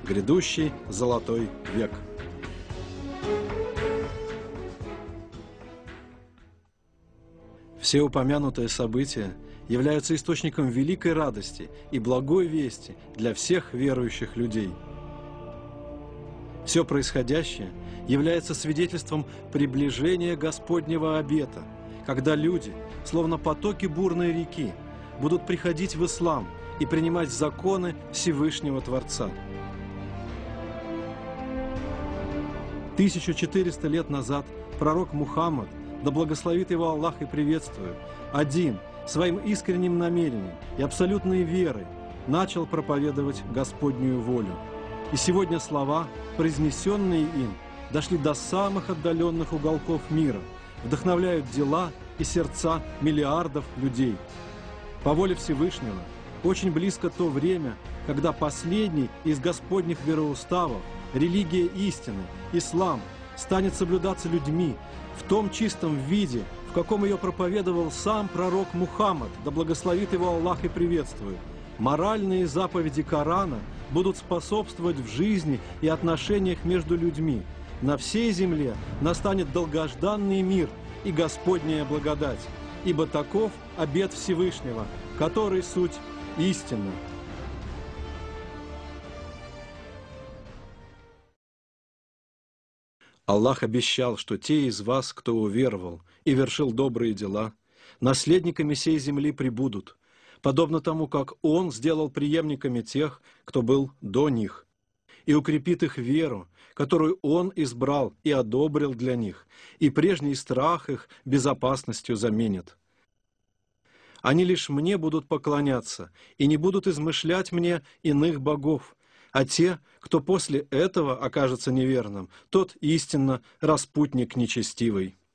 грядущий золотой век. Все упомянутые события являются источником великой радости и благой вести для всех верующих людей. Все происходящее является свидетельством приближения Господнего обета, когда люди, словно потоки бурной реки, будут приходить в ислам и принимать законы Всевышнего Творца. 1400 лет назад пророк Мухаммад, да благословит его Аллах и приветствует, один, своим искренним намерением и абсолютной верой начал проповедовать Господнюю волю. И сегодня слова, произнесенные им, дошли до самых отдаленных уголков мира, вдохновляют дела и сердца миллиардов людей. По воле Всевышнего, очень близко то время, когда последний из Господних вероуставов, религия истины, ислам, станет соблюдаться людьми в том чистом виде, в каком ее проповедовал сам пророк Мухаммад, да благословит его Аллах и приветствует. Моральные заповеди Корана будут способствовать в жизни и отношениях между людьми. На всей земле настанет долгожданный мир и Господняя благодать, ибо таков обет Всевышнего, который суть истина. Аллах обещал, что те из вас, кто уверовал и вершил добрые дела, наследниками сей земли прибудут, подобно тому, как Он сделал преемниками тех, кто был до них, и укрепит их веру, которую Он избрал и одобрил для них, и прежний страх их безопасностью заменит. Они лишь Мне будут поклоняться и не будут измышлять Мне иных богов, а те, кто после этого окажется неверным, тот истинно распутник нечестивый.